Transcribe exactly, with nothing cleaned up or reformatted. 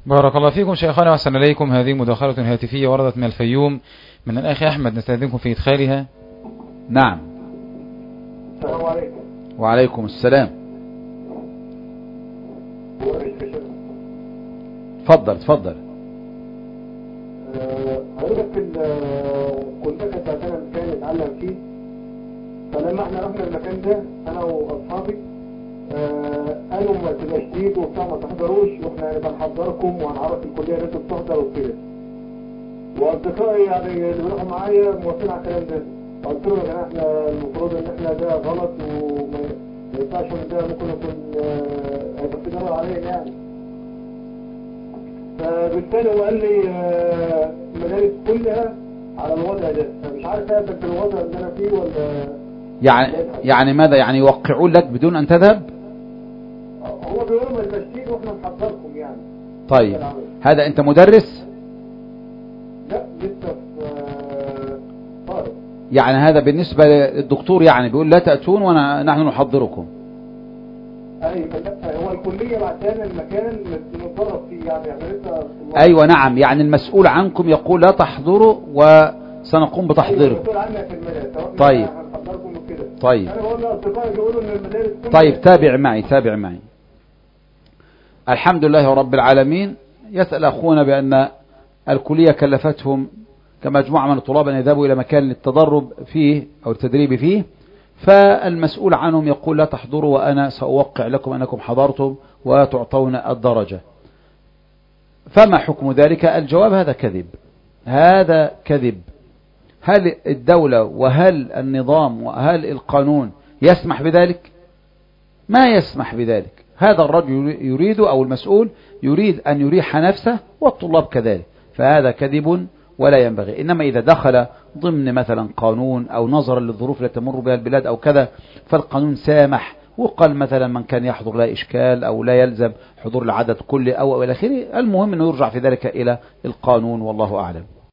بارك الله فيكم شيخنا وأحسن إليكم. هذه مداخلة هاتفية وردت من الفيوم من الأخ أحمد، نستأذنكم في إدخالها. نعم. السلام عليكم. وعليكم السلام. تفضل تفضل. حضرتك كنت كنت عندنا مكان نتعلم فيه، فلما احنا رحنا المكان ده انا واصحابي قالوا ما تبقاش تيجوا وبتاع ما تحضروش، واحنا بنحضركم وهنعرف الكليه ان انتوا بتحضروا وكده. واصدقائي يعني اللي بيروحوا معايا موافقين على الكلام ده. قلت لهم يا جماعه احنا المفروض ان احنا ده غلط وما ينفعش ان ده ممكن يكون هيبقى في ضرر علينا يعني. فبالتالي هو قال لي المدارس كلها على الوضع ده، فمش عارف اثبت الوضع اللي انا فيه ولا يعني يعني ماذا يعني يوقعون لك بدون ان تذهب؟ هو بيقولوا ما تبقاش واحنا نحضركم يعني. طيب هذا انت مدرس؟ لا لسه في طالب. يعني هذا بالنسبة للدكتور يعني بيقول لا تأتون ونحن نحضركم. ايوه هو الكلية بعتنا المكان نتدرب فيه يعني احنا لسه. ايوه نعم، يعني المسؤول عنكم يقول لا تحضروا وسنقوم بتحضيركم. أيوة المسؤول عنك في المدارس. طيب هنحضركم وكده. طيب انا بقول لاصدقائي بيقولوا ان المدارس طيب تابع معي تابع معي. الحمد لله رب العالمين. يسأل أخونا بأن الكلية كلفتهم كمجموعة من الطلاب أن يذهبوا إلى مكان للتدرب فيه أو التدريب فيه، فالمسؤول عنهم يقول لا تحضروا وأنا سأوقع لكم أنكم حضرتم وتعطون الدرجة. فما حكم ذلك؟ الجواب هذا كذب، هذا كذب. هل الدولة وهل النظام وهل القانون يسمح بذلك؟ ما يسمح بذلك. هذا الرجل يريد أو المسؤول يريد أن يريح نفسه والطلاب كذلك، فهذا كذب ولا ينبغي. إنما إذا دخل ضمن مثلا قانون أو نظرا للظروف التي تمر بها البلاد أو كذا، فالقانون سامح وقال مثلا من كان يحضر لا إشكال أو لا يلزم حضور العدد كله أو إلى آخره. المهم أنه يرجع في ذلك إلى القانون والله أعلم.